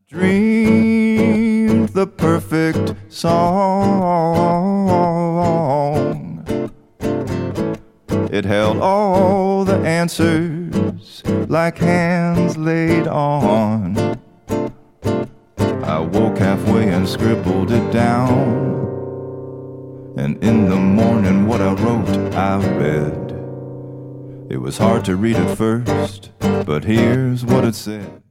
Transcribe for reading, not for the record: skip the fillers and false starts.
Dreamed the perfect song. It held all the answers like hands laid on. I woke halfway and scribbled it down. And in the morning what I wrote, I read. It was hard to read at first, but here's what it said.